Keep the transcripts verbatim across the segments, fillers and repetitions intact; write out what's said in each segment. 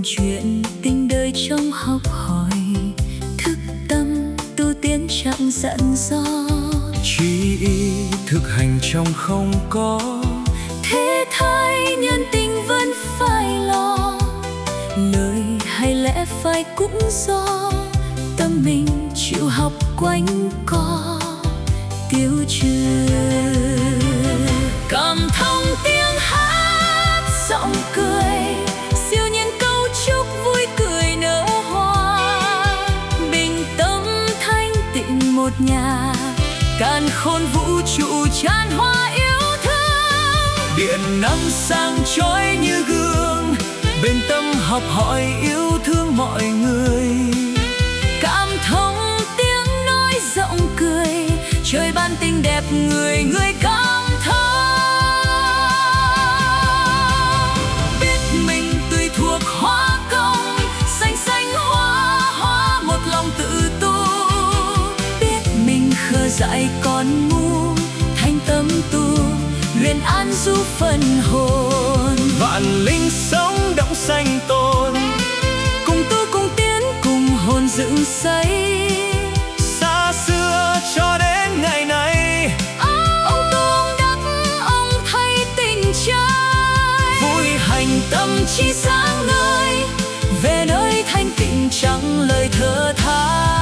chuyện tình đời trong học hỏi, thức tâm tu tiến chẳng dặn dò, chỉ ý thực hành trong không có. thế thay nhân tình vẫn phải lo, lời hay lẽ phải cũng do tâm mình chịu học quanh co tiêu trừ. Cảm thông tiếng hát giọng cười, siêu nhiên câu chúc vui cười nở hoa, bình tâm thanh tịnh một nhà, càn khôn vũ trụ tràn hoa yêu thương. Điện năng sáng chói như gương, bên tâm học hỏi yêu thương mọi người. Cảm thông tiếng nói giọng cười, trời ban tình đẹp người người cảm thông. Biết mình tùy thuộc hóa công, xanh xanh hoa hoa một lòng tự tu. Biết mình khờ dại còn ngu, thanh tâm tu luyện an du phần hồn. Vạn linh sống động sanh tồn, Cùng tu cùng tiến cùng hồn dựng xây. xa xưa cho đến ngày này. Ông tu ông đắc ông thay tình trai, Vui hành tâm trí sáng ngời, về nơi thanh tịnh chẳng lời thở than.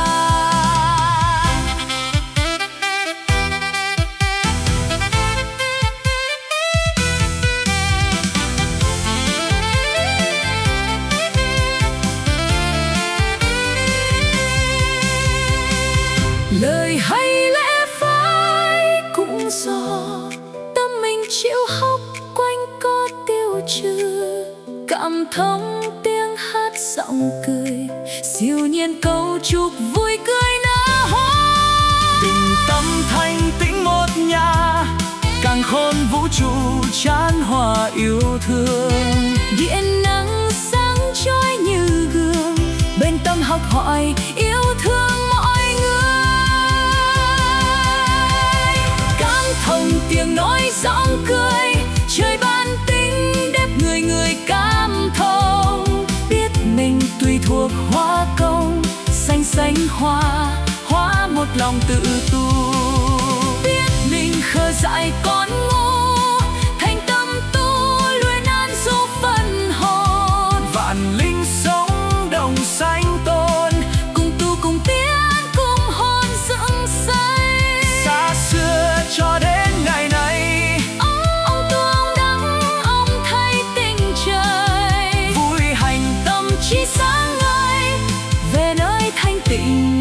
Lời hay lẽ phải cũng do tâm mình chịu học quanh co tiêu trừ. Cảm thông tiếng hát giọng cười, siêu nhiên câu chúc vui cười nở hoa. tình tâm thanh tĩnh một nhà, càng khôn vũ trụ chan hòa yêu thương. Điện năng sáng chói như gương, bên tâm học hỏi yêu thương mọi người. Cảm thông tiếng nói giọng cười, trời ban tính đẹp người người cảm thông. Biết mình tùy thuộc hóa công, xanh xanh hoa hóa một lòng tự tu. Biết mình khờ dại còn ngu, thành tâm tu luyện an du phần hồn. Vạn linh sống đồng sanh tồn, Cùng tu cùng tiến cùng hồn dựng xây. xa xưa cho đến ngày này. Ông tu ông đắc ông thay tình trời, Vui hành tâm trí sáng ngời, về nơi thanh tịnh